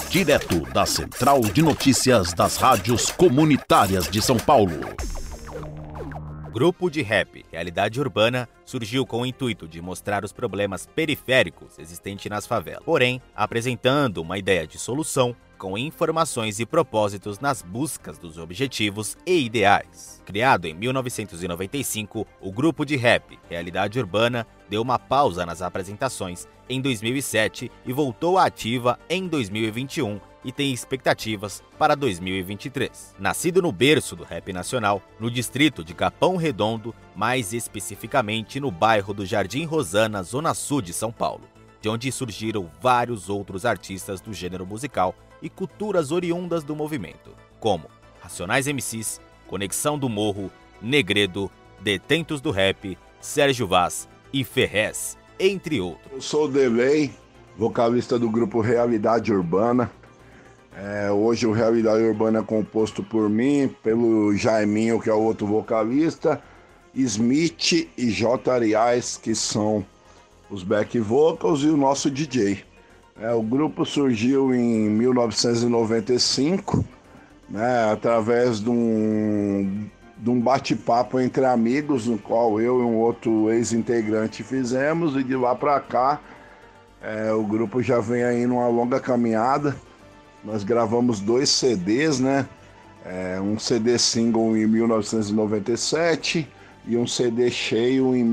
direto da Central de Notícias das Rádios Comunitárias de São Paulo. O grupo de rap Realidade Urbana surgiu com o intuito de mostrar os problemas periféricos existentes nas favelas, porém apresentando uma ideia de solução com informações e propósitos nas buscas dos objetivos e ideais. Criado em 1995, o grupo de rap Realidade Urbana deu uma pausa nas apresentações em 2007 e voltou à ativa em 2021 e tem expectativas para 2023. Nascido no berço do rap nacional, no distrito de Capão Redondo, mais especificamente no bairro do Jardim Rosana, zona sul de São Paulo, de onde surgiram vários outros artistas do gênero musical e culturas oriundas do movimento, como Racionais MCs, Conexão do Morro, Negredo, Detentos do Rap, Sérgio Vaz e Ferrez, entre outros. Eu sou o Delay, vocalista do grupo Realidade Urbana. Hoje o Realidade Urbana é composto por mim, pelo Jaiminho, que é o outro vocalista, Smith e J. Arias, que são os back vocals, e o nosso DJ. O grupo surgiu em 1995, né, através de um bate-papo entre amigos, no qual eu e um outro ex-integrante fizemos, e de lá para cá o grupo já vem aí numa longa caminhada. Nós gravamos 2 CDs, né? Um CD single em 1997 e um CD cheio em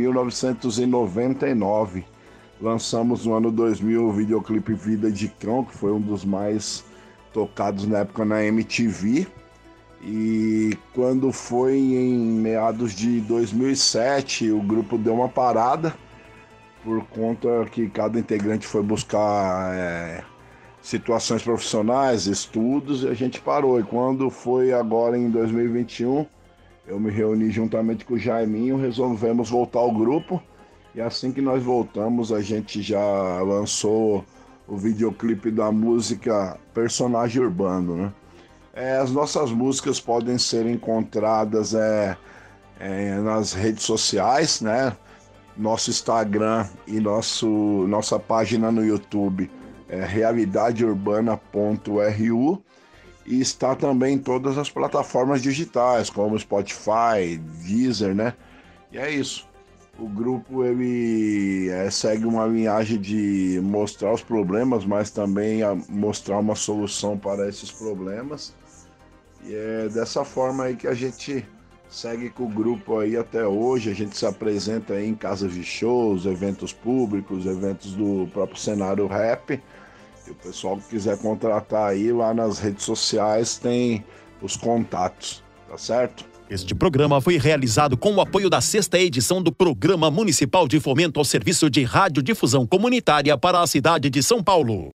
1999. Lançamos no ano 2000 o videoclipe Vida de Cão, que foi um dos mais tocados na época na MTV. E quando foi em meados de 2007, o grupo deu uma parada, por conta que cada integrante foi buscar situações profissionais, estudos, e a gente parou. E quando foi agora em 2021, eu me reuni juntamente com o Jaiminho, resolvemos voltar ao grupo. E assim que nós voltamos, a gente já lançou o videoclipe da música Personagem Urbano, né? As nossas músicas podem ser encontradas nas redes sociais, né? Nosso Instagram e nossa página no YouTube é realidadeUrbana.ru, e está também em todas as plataformas digitais, como Spotify, Deezer, né? E é isso. O grupo ele segue uma linhagem de mostrar os problemas, mas também mostrar uma solução para esses problemas. E é dessa forma aí que a gente segue com o grupo aí até hoje. A gente se apresenta aí em casas de shows, eventos públicos, eventos do próprio cenário rap. E o pessoal que quiser contratar aí, lá nas redes sociais tem os contatos, tá certo? Este programa foi realizado com o apoio da 6ª edição do Programa Municipal de Fomento ao Serviço de Radiodifusão Comunitária para a cidade de São Paulo.